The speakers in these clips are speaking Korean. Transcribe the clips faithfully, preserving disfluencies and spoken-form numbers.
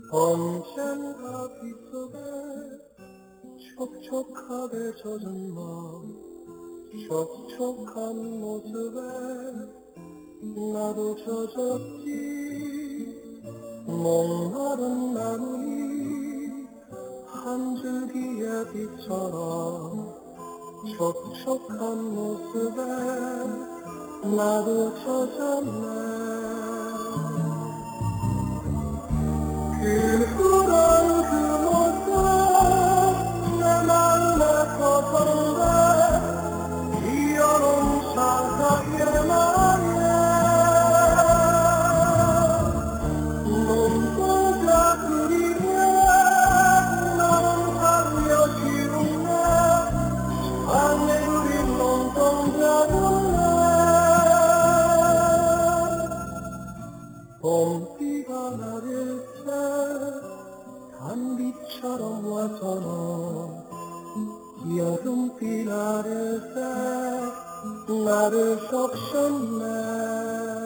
언젠가 빗속에 촉촉하게 젖은 마음, 촉촉한 모습에 나도 젖었지. 목마른 나무잎 한 줄기의 빛처럼 촉촉한 모습에 나도 젖었네. 그런 그 모습 내 맘에 퍼져온데 이어놓은 사사의 맘에 눈동자 그리네. 너는 하루여 지우네. 방에 그린 눈동자는 봄비가 내릴 때 단비처럼 와서 너 여름비 내릴 때 나를 적셨네.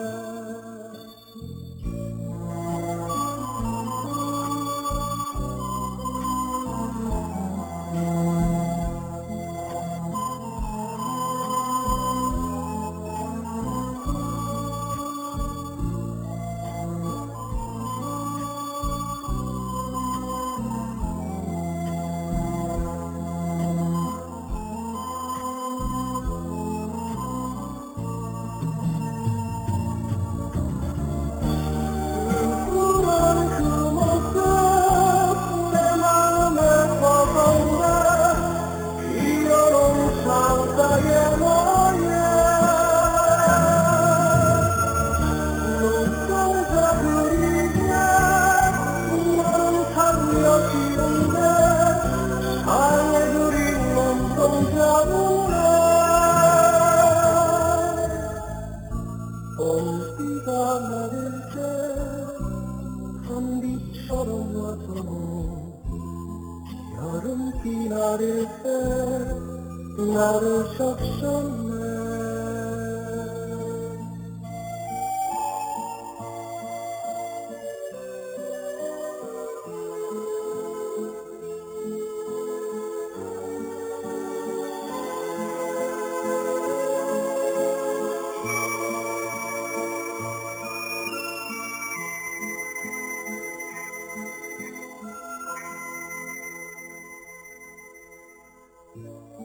봄비가 내릴 때 단비처럼 와서 여름비 내릴 때 나를 적셨네. Thank you.